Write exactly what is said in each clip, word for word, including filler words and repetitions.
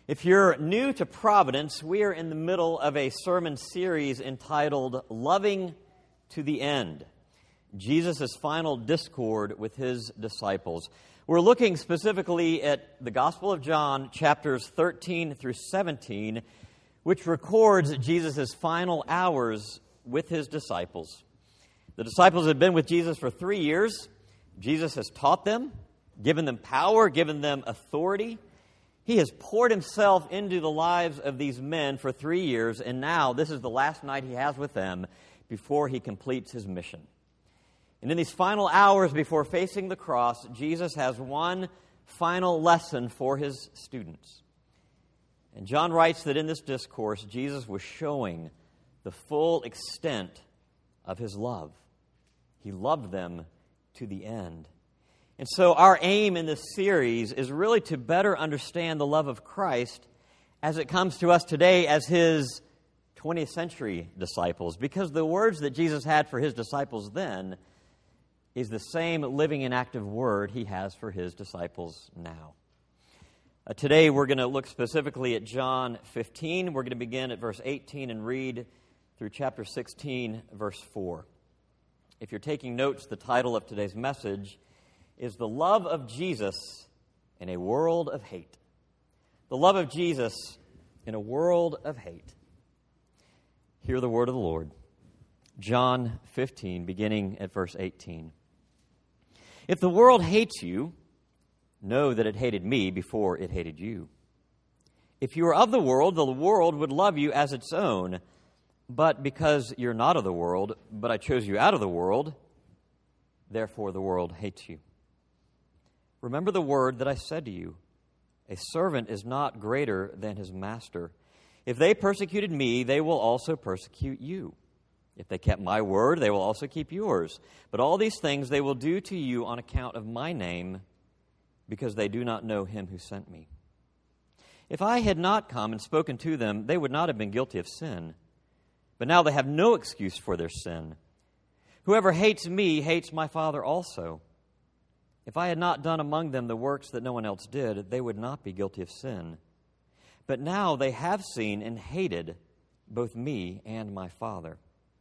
If you're new to Providence, we are in the middle of a sermon series entitled Loving to the End, Jesus' final discord with his disciples. We're looking specifically at the Gospel of John, chapters thirteen through seventeen, which records Jesus' final hours with his disciples. The disciples had been with Jesus for three years. Jesus has taught them, given them power, given them authority. He has poured himself into the lives of these men for three years, and now this is the last night he has with them before he completes his mission. And in these final hours before facing the cross, Jesus has one final lesson for his students. And John writes that in this discourse, Jesus was showing the full extent of his love. He loved them to the end. And so our aim in this series is really to better understand the love of Christ as it comes to us today as his twentieth century disciples, because the words that Jesus had for his disciples then is the same living and active word he has for his disciples now. Uh, today we're going to look specifically at John fifteen. We're going to begin at verse eighteen and read through chapter sixteen, verse four. If you're taking notes, the title of today's message is The Love of Jesus in a World of Hate. The love of Jesus in a world of hate. Hear the word of the Lord. John fifteen, beginning at verse eighteen. If the world hates you, know that it hated me before it hated you. If you were of the world, the world would love you as its own. But because you're not of the world, but I chose you out of the world, therefore the world hates you. Remember the word that I said to you, a servant is not greater than his master. If they persecuted me, they will also persecute you. If they kept my word, they will also keep yours. But all these things they will do to you on account of my name, because they do not know him who sent me. If I had not come and spoken to them, they would not have been guilty of sin. But now they have no excuse for their sin. Whoever hates me hates my Father also. If I had not done among them the works that no one else did, they would not be guilty of sin. But now they have seen and hated both me and my Father.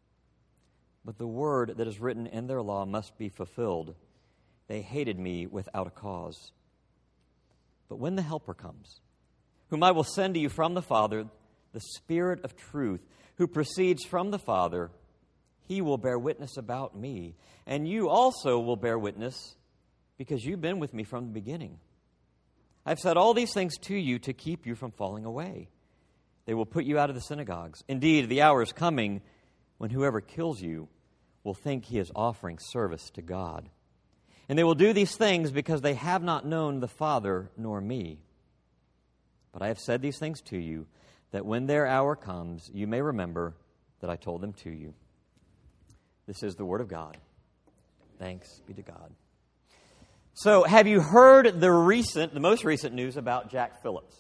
But the word that is written in their law must be fulfilled. They hated me without a cause. But when the Helper comes, whom I will send to you from the Father, the Spirit of truth, who proceeds from the Father, he will bear witness about me. And you also will bear witness, because you've been with me from the beginning. I've said all these things to you to keep you from falling away. They will put you out of the synagogues. Indeed, the hour is coming when whoever kills you will think he is offering service to God. And they will do these things because they have not known the Father nor me. But I have said these things to you, that when their hour comes, you may remember that I told them to you. This is the word of God. Thanks be to God. So, have you heard the recent, the most recent news about Jack Phillips?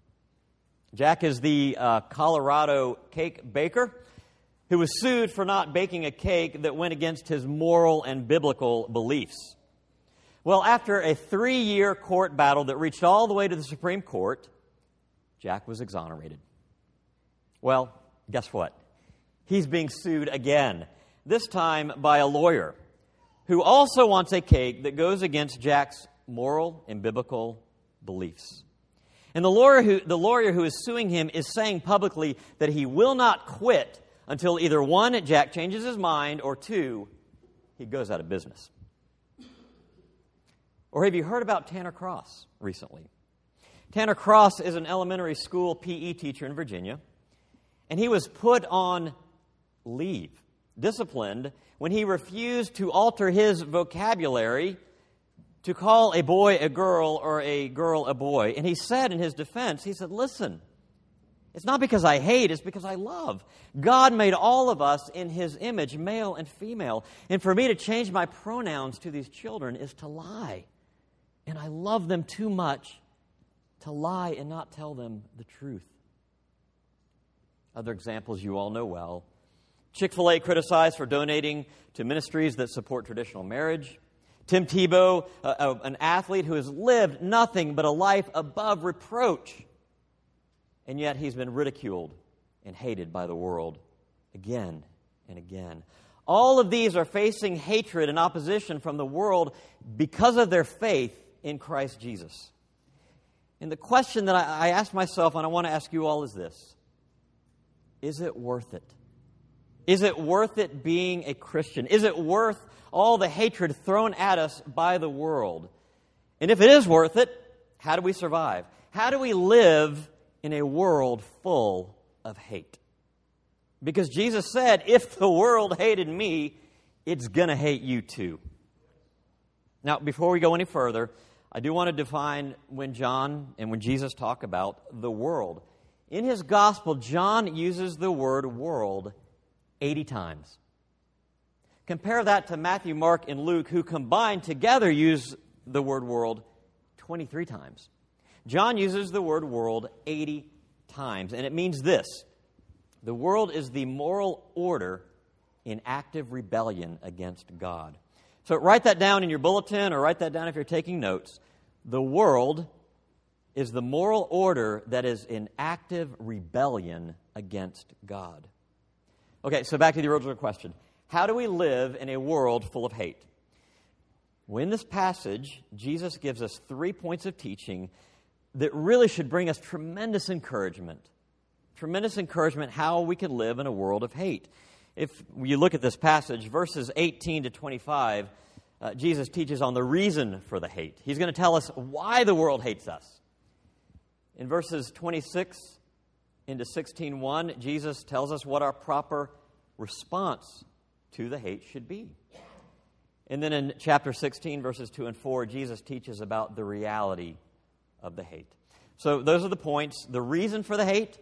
Jack is the uh, Colorado cake baker who was sued for not baking a cake that went against his moral and biblical beliefs. Well, after a three-year court battle that reached all the way to the Supreme Court, Jack was exonerated. Well, guess what? He's being sued again, this time by a lawyer who also wants a cake that goes against Jack's moral and biblical beliefs. And the lawyer who, the lawyer who is suing him is saying publicly that he will not quit until either one, Jack changes his mind, or two, he goes out of business. Or have you heard about Tanner Cross recently? Tanner Cross is an elementary school P E teacher in Virginia, and he was put on leave, disciplined, when he refused to alter his vocabulary to call a boy a girl or a girl a boy. And he said in his defense, he said, listen, it's not because I hate, it's because I love. God made all of us in his image, male and female. And for me to change my pronouns to these children is to lie. And I love them too much to lie and not tell them the truth. Other examples you all know well. Chick-fil-A criticized for donating to ministries that support traditional marriage. Tim Tebow, uh, uh, an athlete who has lived nothing but a life above reproach, and yet he's been ridiculed and hated by the world again and again. All of these are facing hatred and opposition from the world because of their faith in Christ Jesus. And the question that I, I ask myself, and I want to ask you all, is this: is it worth it? Is it worth it being a Christian? Is it worth all the hatred thrown at us by the world? And if it is worth it, how do we survive? How do we live in a world full of hate? Because Jesus said, if the world hated me, it's going to hate you too. Now, before we go any further, I do want to define when John and when Jesus talk about the world. In his gospel, John uses the word world eighty times. Compare that to Matthew, Mark, and Luke, who combined together use the word world twenty-three times. John uses the word world eighty times, and it means this: the world is the moral order in active rebellion against God. So write that down in your bulletin, or write that down if you're taking notes. The world is the moral order that is in active rebellion against God. Okay, so back to the original question. How do we live in a world full of hate? Well, in this passage, Jesus gives us three points of teaching that really should bring us tremendous encouragement. Tremendous encouragement how we can live in a world of hate. If you look at this passage, verses eighteen to twenty-five, uh, Jesus teaches on the reason for the hate. He's going to tell us why the world hates us. In verses twenty-six into sixteen one, Jesus tells us what our proper response to the hate should be. And then in chapter sixteen, verses two and four, Jesus teaches about the reality of the hate. So those are the points: the reason for the hate,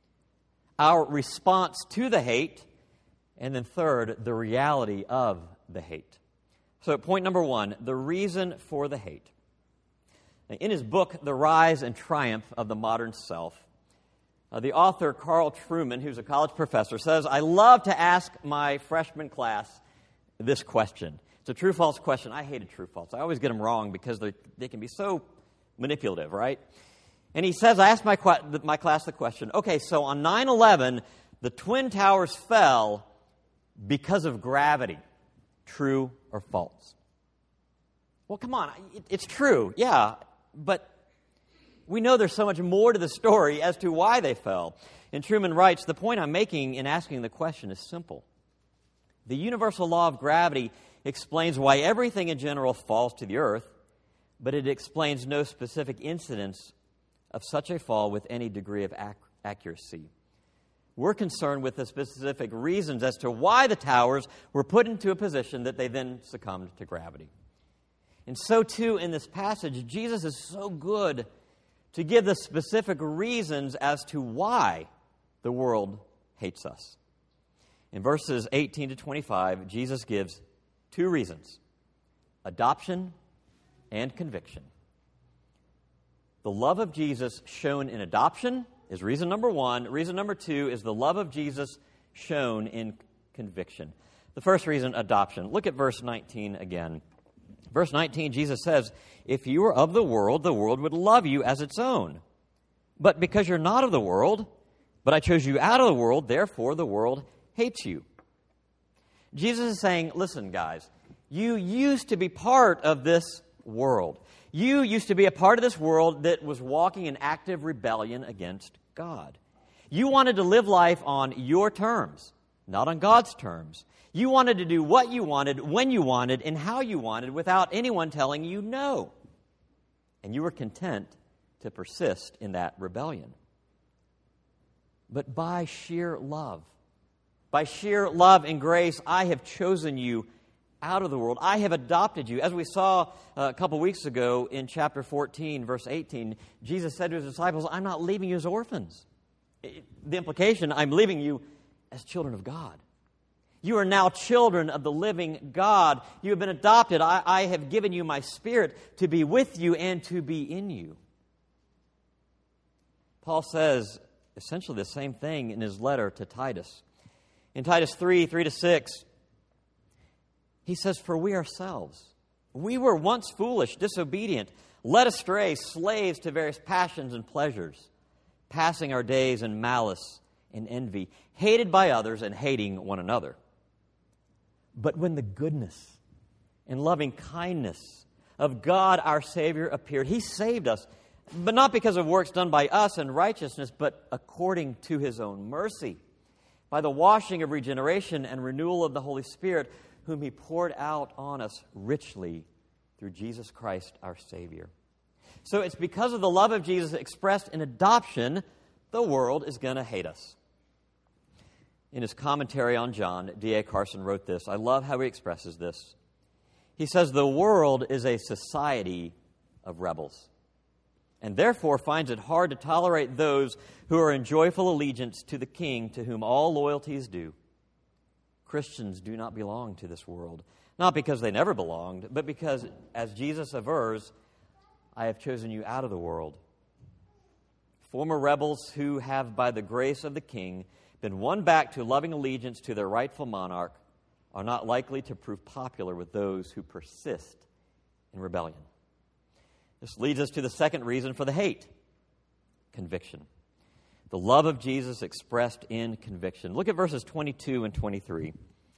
our response to the hate, and then third, the reality of the hate. So point number one, the reason for the hate. Now, in his book, The Rise and Triumph of the Modern Self, uh, the author Carl Trueman, who's a college professor, says, I love to ask my freshman class this question. It's a true-false question. I hated true-false. I always get them wrong because they can be so manipulative, right? And he says, I asked my, my class the question, okay, so on nine eleven, the Twin Towers fell because of gravity. True or false? Well, come on. It, it's true, yeah, but we know there's so much more to the story as to why they fell. And Trueman writes, the point I'm making in asking the question is simple. The universal law of gravity explains why everything in general falls to the earth, but it explains no specific incidents of such a fall with any degree of ac- accuracy. We're concerned with the specific reasons as to why the towers were put into a position that they then succumbed to gravity. And so too in this passage, Jesus is so good to give the specific reasons as to why the world hates us. In verses eighteen to twenty-five, Jesus gives two reasons: adoption and conviction. The love of Jesus shown in adoption is reason number one. Reason number two is the love of Jesus shown in conviction. The first reason, adoption. Look at verse nineteen again. Verse nineteen, Jesus says, if you were of the world, the world would love you as its own. But because you're not of the world, but I chose you out of the world, therefore the world hates you. Jesus is saying, listen, guys, you used to be part of this world. You used to be a part of this world that was walking in active rebellion against God. You wanted to live life on your terms, not on God's terms. You wanted to do what you wanted, when you wanted, and how you wanted, without anyone telling you no. And you were content to persist in that rebellion. But by sheer love, by sheer love and grace, I have chosen you out of the world. I have adopted you. As we saw a couple weeks ago in chapter fourteen, verse eighteen, Jesus said to his disciples, I'm not leaving you as orphans. The implication, I'm leaving you as children of God. You are now children of the living God. You have been adopted. I, I have given you my Spirit to be with you and to be in you. Paul says essentially the same thing in his letter to Titus. In Titus three, three to six, he says, for we ourselves, we were once foolish, disobedient, led astray, slaves to various passions and pleasures. passing our days in malice and envy, hated by others and hating one another. But when the goodness and loving kindness of God our Savior appeared, He saved us, but not because of works done by us in righteousness, but according to His own mercy, by the washing of regeneration and renewal of the Holy Spirit, whom He poured out on us richly through Jesus Christ our Savior. So it's because of the love of Jesus expressed in adoption, the world is going to hate us. In his commentary on John, D A Carson wrote this. I love how he expresses this. He says, the world is a society of rebels, and therefore finds it hard to tolerate those who are in joyful allegiance to the King to whom all loyalty is due. Christians do not belong to this world, not because they never belonged, but because, as Jesus avers, I have chosen you out of the world. Former rebels who have, by the grace of the King, been won back to loving allegiance to their rightful monarch are not likely to prove popular with those who persist in rebellion. This leads us to the second reason for the hate: conviction. The love of Jesus expressed in conviction. Look at verses twenty-two and twenty-three.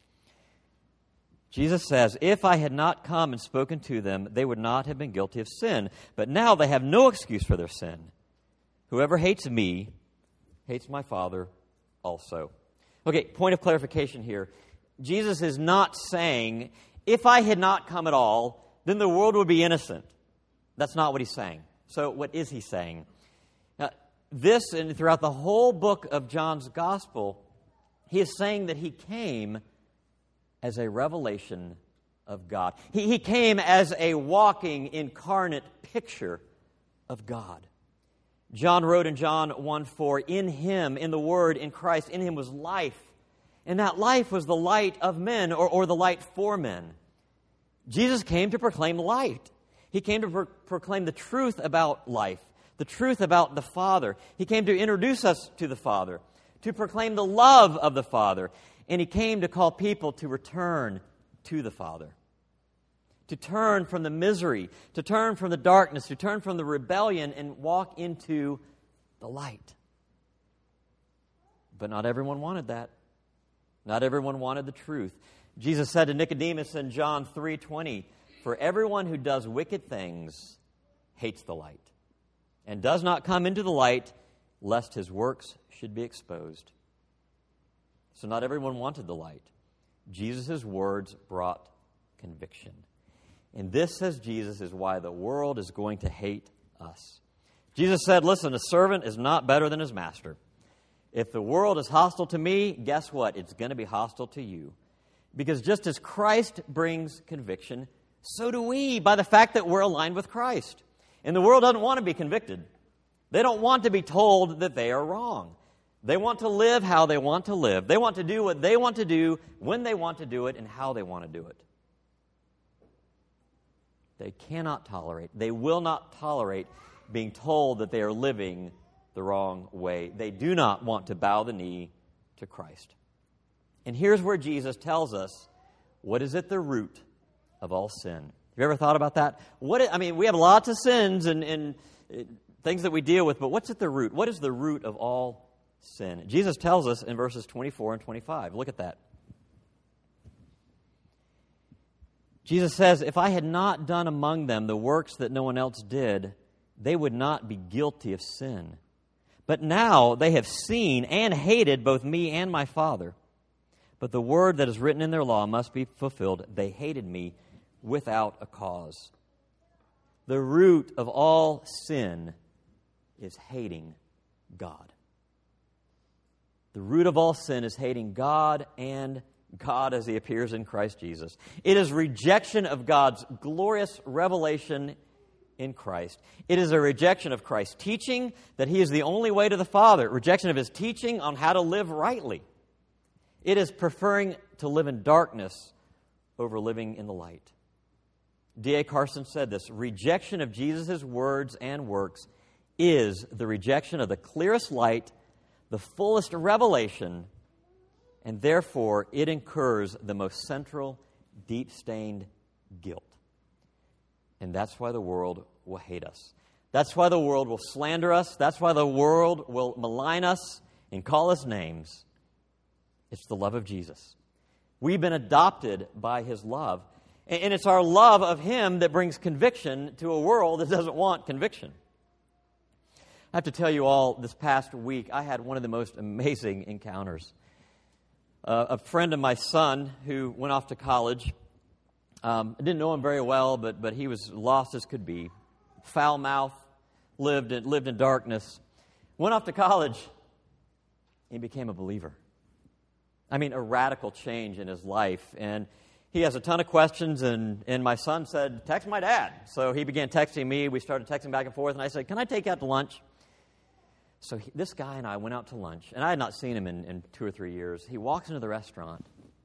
Jesus says, if I had not come and spoken to them, they would not have been guilty of sin. But now they have no excuse for their sin. Whoever hates me hates my Father also. Okay, point of clarification here. Jesus is not saying, if I had not come at all, then the world would be innocent. That's not what he's saying. So what is he saying? Now, this, and throughout the whole book of John's Gospel, he is saying that he came as a revelation of God. He, he came as a walking, incarnate picture of God. John wrote in John one four, in Him, in the Word, in Christ, in Him was life. And that life was the light of men, or, or the light for men. Jesus came to proclaim light. He came to pro- proclaim the truth about life, the truth about the Father. He came to introduce us to the Father, to proclaim the love of the Father. And He came to call people to return to the Father, to turn from the misery, to turn from the darkness, to turn from the rebellion and walk into the light. But not everyone wanted that. Not everyone wanted the truth. Jesus said to Nicodemus in John three twenty, for everyone who does wicked things hates the light, and does not come into the light, lest his works should be exposed. So not everyone wanted the light. Jesus' words brought conviction. And this, says Jesus, is why the world is going to hate us. Jesus said, listen, a servant is not better than his master. If the world is hostile to me, guess what? It's going to be hostile to you. Because just as Christ brings conviction, so do we, by the fact that we're aligned with Christ. And the world doesn't want to be convicted. They don't want to be told that they are wrong. They want to live how they want to live. They want to do what they want to do, when they want to do it, and how they want to do it. They cannot tolerate, they will not tolerate being told that they are living the wrong way. They do not want to bow the knee to Christ. And here's where Jesus tells us what is at the root of all sin. Have you ever thought about that? What I mean, we have lots of sins and, and things that we deal with, but what's at the root? What is the root of all sin? Jesus tells us in verses twenty-four and twenty-five. Look at that. Jesus says, if I had not done among them the works that no one else did, they would not be guilty of sin. But now they have seen and hated both me and my Father. But the word that is written in their law must be fulfilled. They hated me without a cause. The root of all sin is hating God. The root of all sin is hating God and God as He appears in Christ Jesus. It is rejection of God's glorious revelation in Christ. It is a rejection of Christ's teaching that He is the only way to the Father. Rejection of His teaching on how to live rightly. It is preferring to live in darkness over living in the light. D A Carson said this, rejection of Jesus' words and works is the rejection of the clearest light, the fullest revelation, and therefore it incurs the most central, deep-stained guilt. And that's why the world will hate us. That's why the world will slander us. That's why the world will malign us and call us names. It's the love of Jesus. We've been adopted by His love. And it's our love of Him that brings conviction to a world that doesn't want conviction. I have to tell you all, this past week, I had one of the most amazing encounters. Uh, a friend of my son who went off to college, um, I didn't know him very well, but but he was lost as could be. Foul mouth, lived in, lived in darkness, went off to college, and became a believer. I mean, a radical change in his life. And he has a ton of questions, and, and my son said, text my dad. So he began texting me. We started texting back and forth, and I said, can I take you out to lunch? So he, this guy and I went out to lunch, and I had not seen him in, in two or three years. He walks into the restaurant.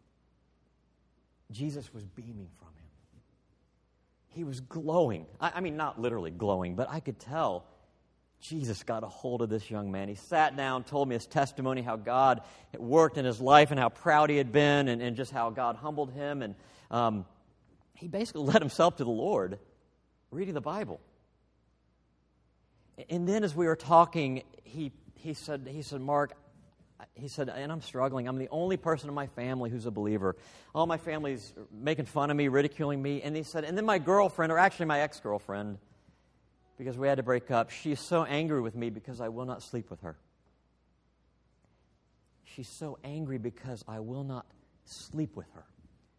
Jesus was beaming from him. He was glowing. I, I mean, not literally glowing, but I could tell Jesus got a hold of this young man. He sat down, told me his testimony, how God had worked in his life and how proud he had been, and, and just how God humbled him. And um, he basically led himself to the Lord reading the Bible. And then as we were talking, he he said, he said, Mark, he said, and I'm struggling. I'm the only person in my family who's a believer. All my family's making fun of me, ridiculing me. And he said, and then my girlfriend, or actually my ex-girlfriend, because we had to break up, she's so angry with me because I will not sleep with her. She's so angry because I will not sleep with her.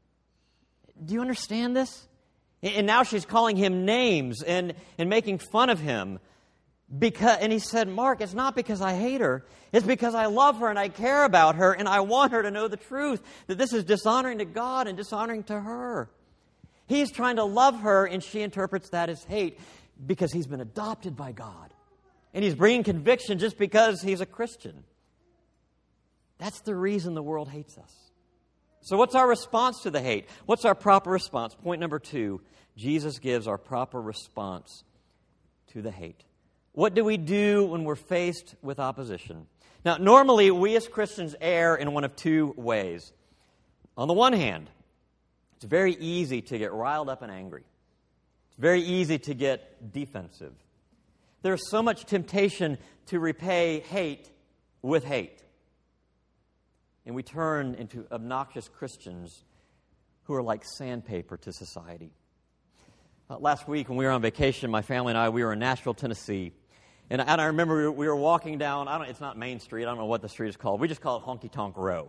Do you understand this? And now she's calling him names and, and making fun of him. Because, and he said, Mark, it's not because I hate her. It's because I love her and I care about her and I want her to know the truth, that this is dishonoring to God and dishonoring to her. He's trying to love her, and she interprets that as hate because he's been adopted by God. And he's bringing conviction just because he's a Christian. That's the reason the world hates us. So what's our response to the hate? What's our proper response? Point number two, Jesus gives our proper response to the hate. What do we do when we're faced with opposition? Now, normally, we as Christians err in one of two ways. On the one hand, it's very easy to get riled up and angry. It's very easy to get defensive. There's so much temptation to repay hate with hate. And we turn into obnoxious Christians who are like sandpaper to society. Uh, last week when we were on vacation, my family and I, we were in Nashville, Tennessee. And, and I remember we were, we were walking down, I don't, it's not Main Street, I don't know what the street is called. We just call it Honky Tonk Row.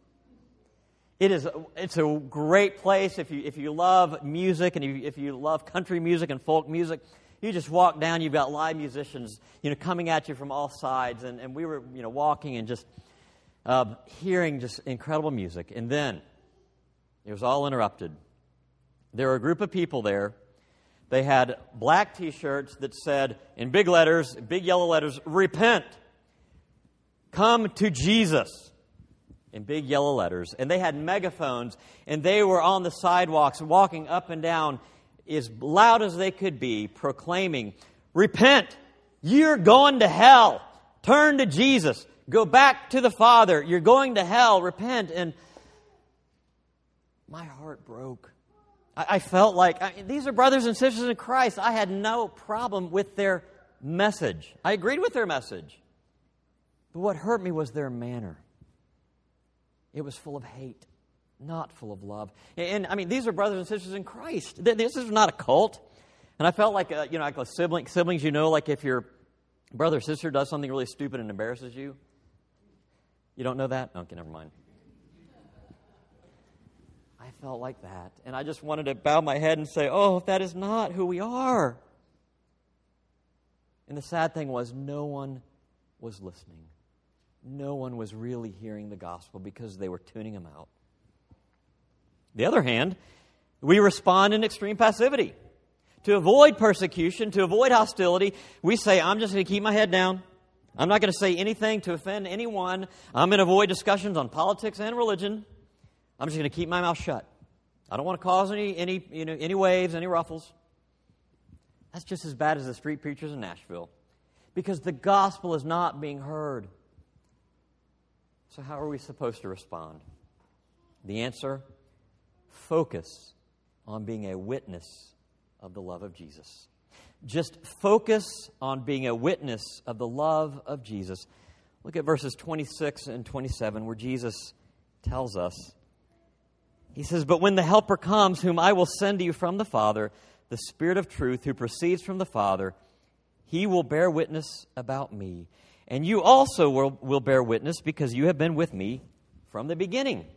It is, it's a great place if you if you love music and you, if you love country music and folk music. You just walk down, you've got live musicians, you know, coming at you from all sides. And, and we were, you know, walking and just uh, hearing just incredible music. And then it was all interrupted. There were a group of people there. They had black T-shirts that said, in big letters, big yellow letters, repent. Come to Jesus. In big yellow letters. And they had megaphones, and they were on the sidewalks, walking up and down as loud as they could be, proclaiming, repent. You're going to hell. Turn to Jesus. Go back to the Father. You're going to hell. Repent. And my heart broke. I felt like, I, these are brothers and sisters in Christ. I had no problem with their message. I agreed with their message. But what hurt me was their manner. It was full of hate, not full of love. And, and I mean, these are brothers and sisters in Christ. This is not a cult. And I felt like, a, you know, like a sibling, siblings, you know, like if your brother or sister does something really stupid and embarrasses you. You don't know that? Okay, never mind. I felt like that. And I just wanted to bow my head and say, oh, that is not who we are. And the sad thing was, no one was listening. No one was really hearing the gospel because they were tuning him out. On the other hand, we respond in extreme passivity. To avoid persecution, to avoid hostility, we say, I'm just going to keep my head down. I'm not going to say anything to offend anyone. I'm going to avoid discussions on politics and religion. I'm just going to keep my mouth shut. I don't want to cause any any you know any waves, any ruffles. That's just as bad as the street preachers in Nashville, because the gospel is not being heard. So how are we supposed to respond? The answer: focus on being a witness of the love of Jesus. Just focus on being a witness of the love of Jesus. Look at verses twenty-six and twenty-seven where Jesus tells us. He says, "But when the Helper comes, whom I will send to you from the Father, the Spirit of truth who proceeds from the Father, He will bear witness about me. And you also will, will bear witness because you have been with me from the beginning."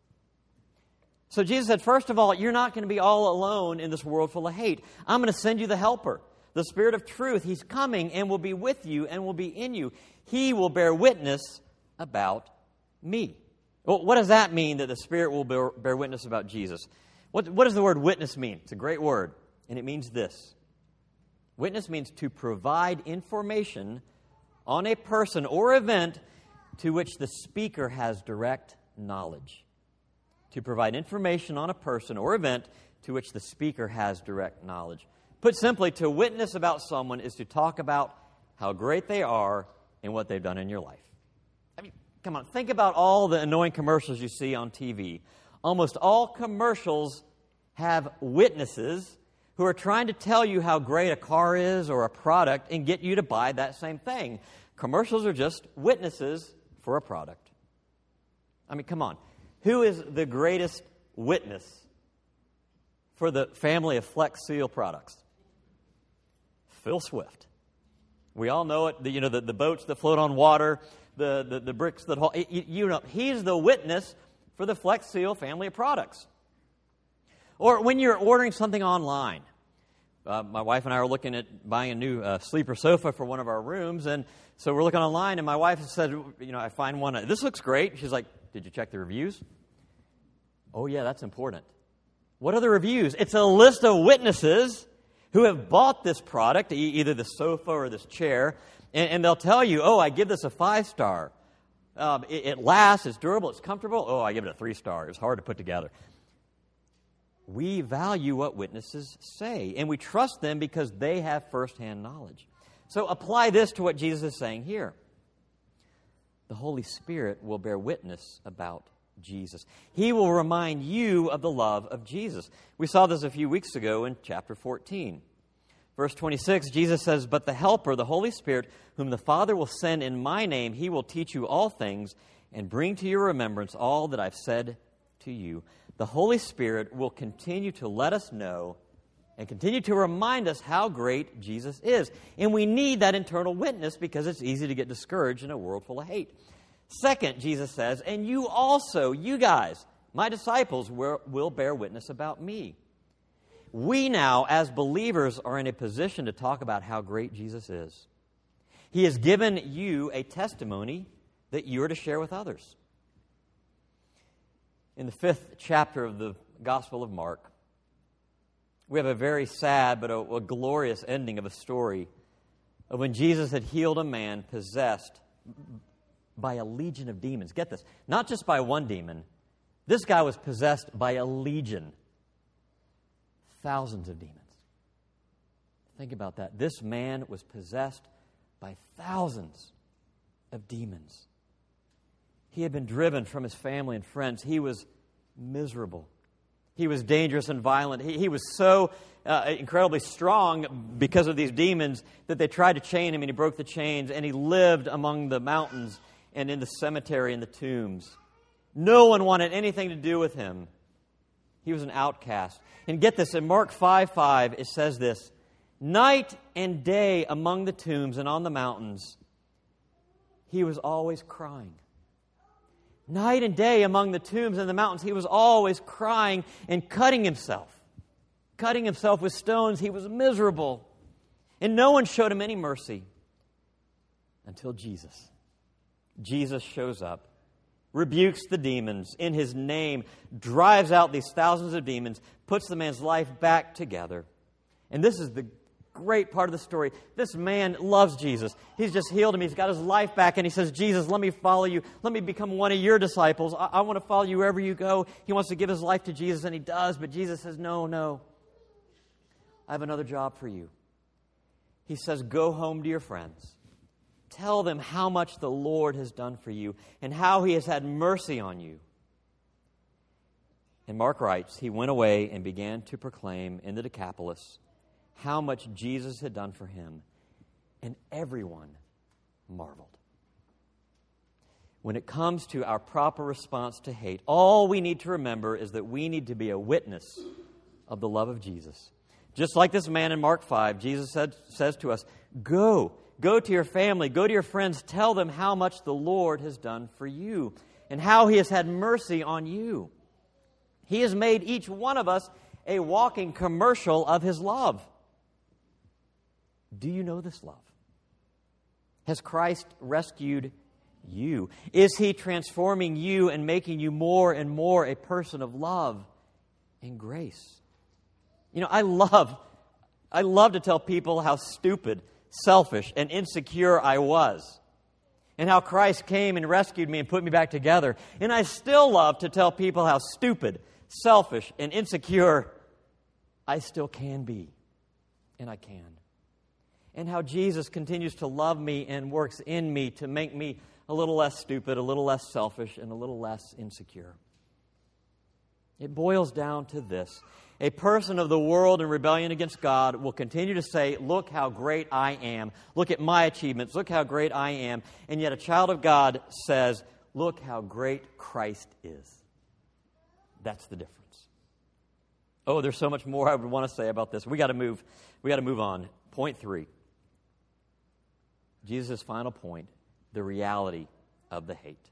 So Jesus said, first of all, you're not going to be all alone in this world full of hate. I'm going to send you the Helper, the Spirit of truth. He's coming and will be with you and will be in you. He will bear witness about me. Well, what does that mean, that the Spirit will bear, bear witness about Jesus? What, what does the word witness mean? It's a great word, and it means this. Witness means to provide information on a person or event to which the speaker has direct knowledge. To provide information on a person or event to which the speaker has direct knowledge. Put simply, to witness about someone is to talk about how great they are and what they've done in your life. I mean, come on, think about all the annoying commercials you see on T V. Almost all commercials have witnesses who are trying to tell you how great a car is or a product and get you to buy that same thing. Commercials are just witnesses for a product. I mean, come on. Who is the greatest witness for the family of Flex Seal products? Phil Swift. We all know it. The, you know, the, the boats that float on water, the, the, the bricks that hold. You, you know, he's the witness for the Flex Seal family of products. Or when you're ordering something online. Uh, my wife and I are looking at buying a new uh, sleeper sofa for one of our rooms, and so we're looking online, and my wife said, you know, I find one. This looks great. She's like, did you check the reviews? Oh, yeah, that's important. What are the reviews? It's a list of witnesses who have bought this product, e- either the sofa or this chair, and, and they'll tell you, oh, I give this a five star. Um, it, it lasts, it's durable, it's comfortable. Oh, I give it a three star. It's hard to put together. We value what witnesses say, and we trust them because they have firsthand knowledge. So apply this to what Jesus is saying here. The Holy Spirit will bear witness about Jesus. He will remind you of the love of Jesus. We saw this a few weeks ago in chapter fourteen. Verse twenty-six, Jesus says, "But the Helper, the Holy Spirit, whom the Father will send in my name, He will teach you all things and bring to your remembrance all that I've said to you." The Holy Spirit will continue to let us know and continue to remind us how great Jesus is. And we need that internal witness because it's easy to get discouraged in a world full of hate. Second, Jesus says, and you also, you guys, my disciples, will, will bear witness about me. We now, as believers, are in a position to talk about how great Jesus is. He has given you a testimony that you are to share with others. In the fifth chapter of the Gospel of Mark, we have a very sad but a, a glorious ending of a story of when Jesus had healed a man possessed by a legion of demons. Get this, not just by one demon. This guy was possessed by a legion. Thousands of demons. Think about that. This man was possessed by thousands of demons. He had been driven from his family and friends. He was miserable. He was dangerous and violent. He, he was so uh, incredibly strong because of these demons that they tried to chain him, and he broke the chains, and he lived among the mountains and in the cemetery and the tombs. No one wanted anything to do with him. He was an outcast. And get this, in Mark five five, it says this, "Night and day among the tombs and on the mountains, he was always crying." Night and day among the tombs and the mountains, he was always crying and cutting himself. Cutting himself with stones. He was miserable. And no one showed him any mercy until Jesus. Jesus shows up, rebukes the demons in his name, drives out these thousands of demons, puts the man's life back together. And this is the great part of the story. This man loves Jesus. He's just healed him. He's got his life back, and he says, "Jesus, let me follow you. Let me become one of your disciples. I, I want to follow you wherever you go." He wants to give his life to Jesus, and he does, but Jesus says, no, no. I have another job for you. He says, go home to your friends. Tell them how much the Lord has done for you and how he has had mercy on you. And Mark writes, he went away and began to proclaim in the Decapolis how much Jesus had done for him, and everyone marveled. When it comes to our proper response to hate, all we need to remember is that we need to be a witness of the love of Jesus. Just like this man in Mark five, Jesus said, says to us, go, go to your family, go to your friends, tell them how much the Lord has done for you and how He has had mercy on you. He has made each one of us a walking commercial of His love. Do you know this love? Has Christ rescued you? Is He transforming you and making you more and more a person of love and grace? You know, I love, I love to tell people how stupid, selfish, and insecure I was, and how Christ came and rescued me and put me back together. And I still love to tell people how stupid, selfish, and insecure I still can be, and I can. And how Jesus continues to love me and works in me to make me a little less stupid, a little less selfish, and a little less insecure. It boils down to this. A person of the world in rebellion against God will continue to say, look how great I am. Look at my achievements. Look how great I am. And yet a child of God says, look how great Christ is. That's the difference. Oh, there's so much more I would want to say about this. We got to move. We got to move on. Point three. Jesus' final point, the reality of the hate.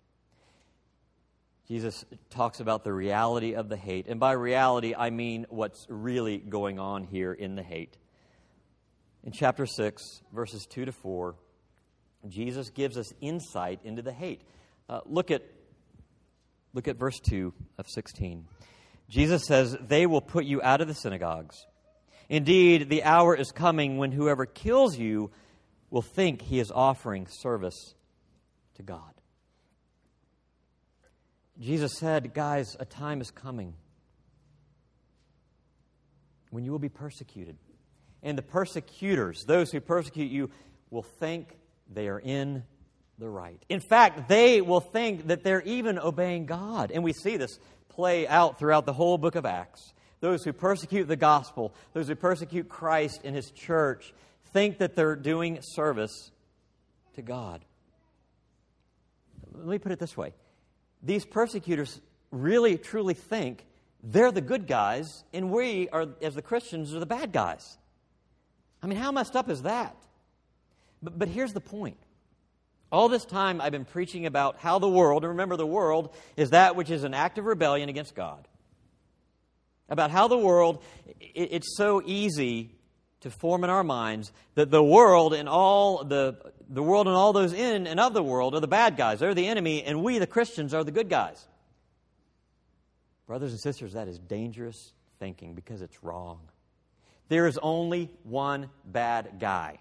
Jesus talks about the reality of the hate. And by reality, I mean what's really going on here in the hate. In chapter six, verses two to four, Jesus gives us insight into the hate. Uh, look at, look at verse two of sixteen. Jesus says, they will put you out of the synagogues. Indeed, the hour is coming when whoever kills you will think he is offering service to God. Jesus said, guys, a time is coming when you will be persecuted. And the persecutors, those who persecute you, will think they are in the right. In fact, they will think that they're even obeying God. And we see this play out throughout the whole book of Acts. Those who persecute the gospel, those who persecute Christ and His church, think that they're doing service to God. Let me put it this way. These persecutors really, truly think they're the good guys, and we, are, as the Christians, are the bad guys. I mean, how messed up is that? But, but here's the point. All this time I've been preaching about how the world, and remember the world is that which is an act of rebellion against God. About how the world, it, it's so easy to form in our minds that the world and all the the world and all those in and of the world are the bad guys. They're the enemy, and we, the Christians, are the good guys. Brothers and sisters, that is dangerous thinking because it's wrong. There is only one bad guy.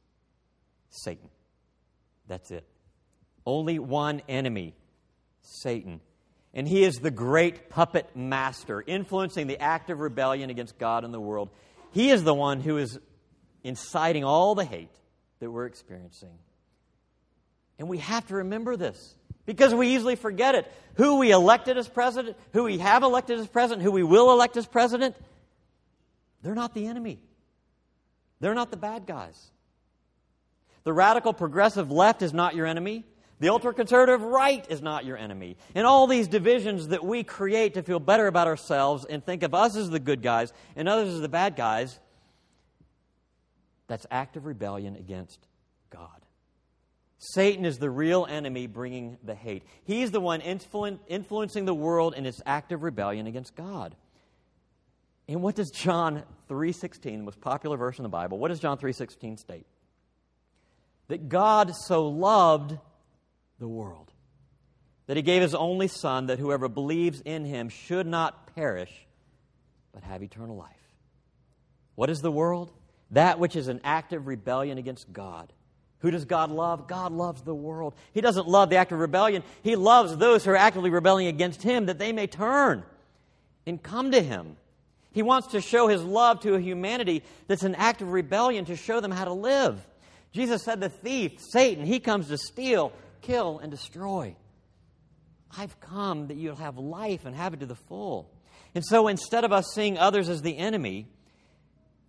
Satan. That's it. Only one enemy. Satan. And he is the great puppet master, influencing the act of rebellion against God and the world. He is the one who is inciting all the hate that we're experiencing. And we have to remember this because we easily forget it. Who we elected as president, who we have elected as president, who we will elect as president, they're not the enemy. They're not the bad guys. The radical progressive left is not your enemy. The ultra-conservative right is not your enemy. And all these divisions that we create to feel better about ourselves and think of us as the good guys and others as the bad guys, that's active rebellion against God. Satan is the real enemy bringing the hate. He's the one influ- influencing the world in its active rebellion against God. And what does John three sixteen, the most popular verse in the Bible, what does John three sixteen state? That God so loved the world, that He gave His only Son, that whoever believes in Him should not perish, but have eternal life. What is the world? That which is an active rebellion against God. Who does God love? God loves the world. He doesn't love the act of rebellion. He loves those who are actively rebelling against Him, that they may turn and come to Him. He wants to show His love to a humanity that's an act of rebellion to show them how to live. Jesus said the thief, Satan, he comes to steal, kill, and destroy. I've come that you'll have life and have it to the full. And so instead of us seeing others as the enemy,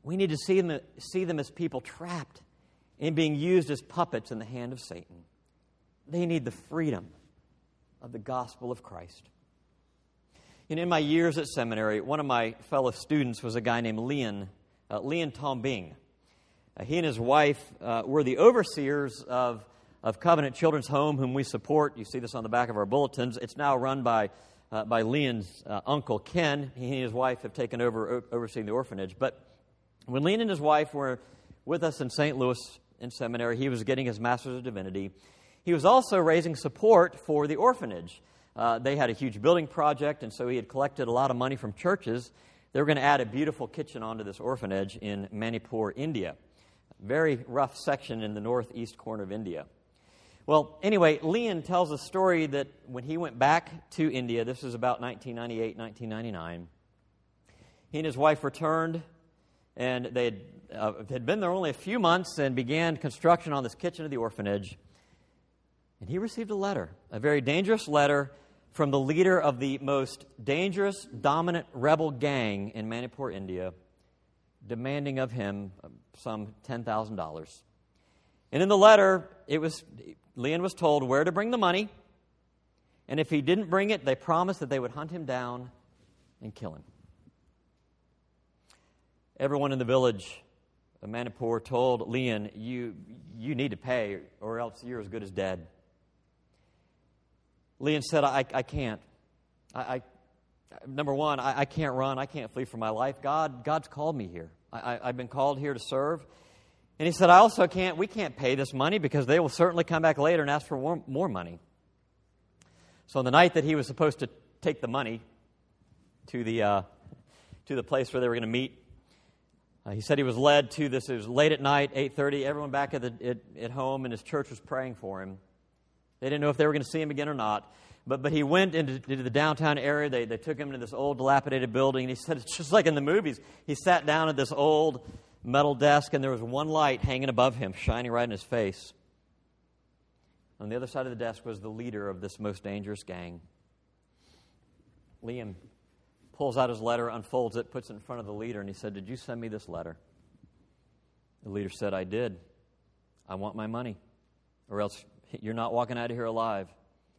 We need to see them, see them as people trapped and being used as puppets in the hand of Satan. They need the freedom of the gospel of Christ. And in my years at seminary, one of my fellow students was a guy named Leon, uh, Leon Tombing. Uh, he and his wife uh, were the overseers of, of Covenant Children's Home, whom we support. You see this on the back of our bulletins. It's now run by uh, by Leon's uh, uncle, Ken. He and his wife have taken over o- overseeing the orphanage. But when Leon and his wife were with us in Saint Louis in seminary, he was getting his Master's of Divinity. He was also raising support for the orphanage. Uh, they had a huge building project, and so he had collected a lot of money from churches. They were going to add a beautiful kitchen onto this orphanage in Manipur, India. Very rough section in the northeast corner of India. Well, anyway, Leon tells a story that when he went back to India, this is about nineteen ninety-eight, nineteen ninety-nine, he and his wife returned, and they had, uh, had been there only a few months and began construction on this kitchen of the orphanage. And he received a letter, a very dangerous letter from the leader of the most dangerous, dominant rebel gang in Manipur, India, demanding of him some ten thousand dollars. And in the letter, it was Leon was told where to bring the money, and if he didn't bring it, they promised that they would hunt him down and kill him. Everyone in the village of Manipur told Leon, you, you need to pay, or else you're as good as dead. Leon said, I, I can't. I, I, number one, I, I can't run. I can't flee for my life. God, God's called me here. I, I, I've been called here to serve. And he said, I also can't, we can't pay this money because they will certainly come back later and ask for more, more money. So on the night that he was supposed to take the money to the, uh, to the place where they were going to meet, uh, he said he was led to this. It was late at night, eight thirty. Everyone back at, the, at, at home, and his church was praying for him. They didn't know if they were going to see him again or not. But but he went into, into the downtown area. They, they took him into this old dilapidated building. And he said, it's just like in the movies. He sat down at this old metal desk, and there was one light hanging above him, shining right in his face. On the other side of the desk was the leader of this most dangerous gang. Liam pulls out his letter, unfolds it, puts it in front of the leader, and he said, did you send me this letter? The leader said, I did. I want my money, or else you're not walking out of here alive.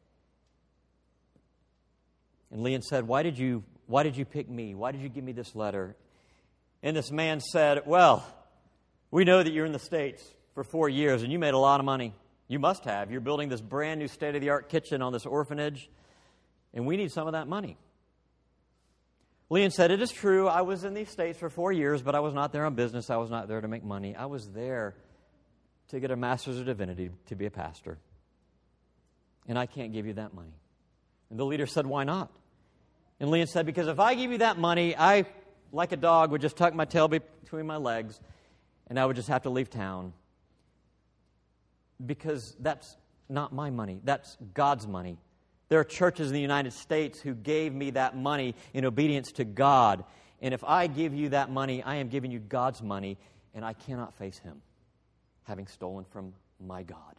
And Leon said, why did you why did you pick me? Why did you give me this letter? And this man said, well, we know that you're in the States for four years and you made a lot of money. You must have. You're building this brand new state-of-the-art kitchen on this orphanage, and we need some of that money. Leon said, it is true, I was in the States for four years, but I was not there on business. I was not there to make money. I was there to get a Master's of Divinity, to be a pastor. And I can't give you that money. And the leader said, why not? And Leon said, because if I give you that money, I, like a dog, would just tuck my tail between my legs, and I would just have to leave town. Because that's not my money. That's God's money. There are churches in the United States who gave me that money in obedience to God. And if I give you that money, I am giving you God's money, and I cannot face Him, having stolen from my God.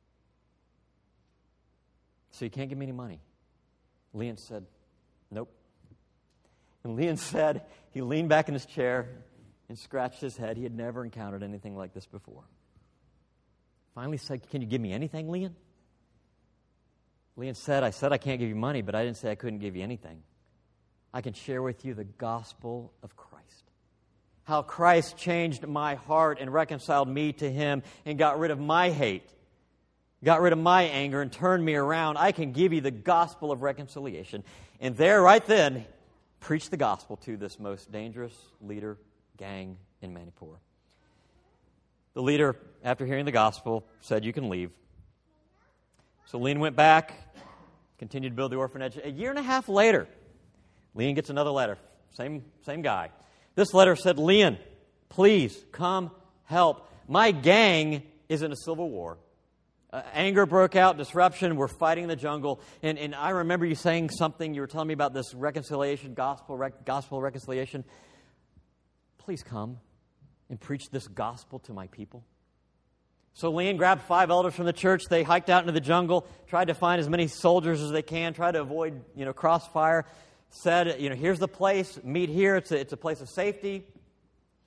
So you can't give me any money. Leon said, nope. And Leon said, he leaned back in his chair and scratched his head. He had never encountered anything like this before. Finally said, can you give me anything, Leon? Leon said, I said I can't give you money, but I didn't say I couldn't give you anything. I can share with you the gospel of Christ. How Christ changed my heart and reconciled me to Him and got rid of my hate, got rid of my anger and turned me around. I can give you the gospel of reconciliation. And there, right then, preach the gospel to this most dangerous leader gang in Manipur. The leader, after hearing the gospel, said, you can leave. So Leon went back, continued to build the orphanage. A year and a half later, Leon gets another letter. Same, same guy. This letter said, Leon, please come help. My gang is in a civil war. Uh, anger broke out, disruption, we're fighting in the jungle. And, and I remember you saying something, you were telling me about this reconciliation, gospel, rec- gospel reconciliation. Please come and preach this gospel to my people. So Leon grabbed five elders from the church. They hiked out into the jungle, tried to find as many soldiers as they can, tried to avoid, you know, crossfire. Said, you know, here's the place. Meet here. It's a, it's a place of safety.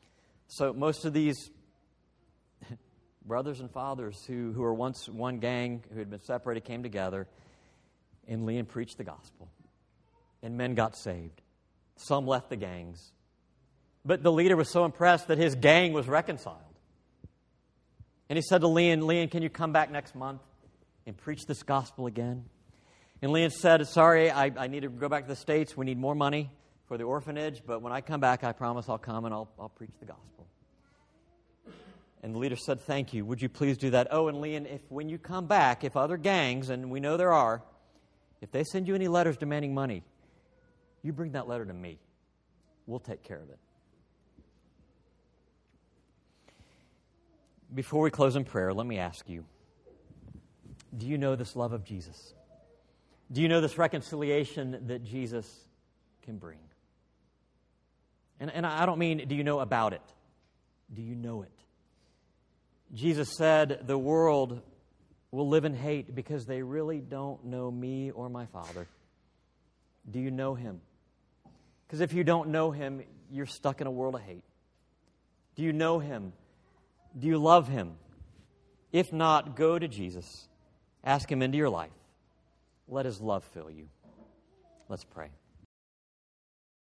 So most of these brothers and fathers who, who were once one gang, who had been separated, came together, and Leon preached the gospel. And men got saved. Some left the gangs. But the leader was so impressed that his gang was reconciled. And he said to Leon, Leon, can you come back next month and preach this gospel again? And Leon said, sorry, I, I need to go back to the States. We need more money for the orphanage, but when I come back, I promise I'll come and I'll, I'll preach the gospel. And the leader said, thank you. Would you please do that? Oh, and Leon, if when you come back, if other gangs, and we know there are, if they send you any letters demanding money, you bring that letter to me. We'll take care of it. Before we close in prayer, let me ask you, do you know this love of Jesus? Do you know this reconciliation that Jesus can bring? And, and I don't mean, do you know about it? Do you know it? Jesus said, the world will live in hate because they really don't know me or my Father. Do you know Him? Because if you don't know Him, you're stuck in a world of hate. Do you know Him? Do you love Him? If not, go to Jesus. Ask Him into your life. Let His love fill you. Let's pray.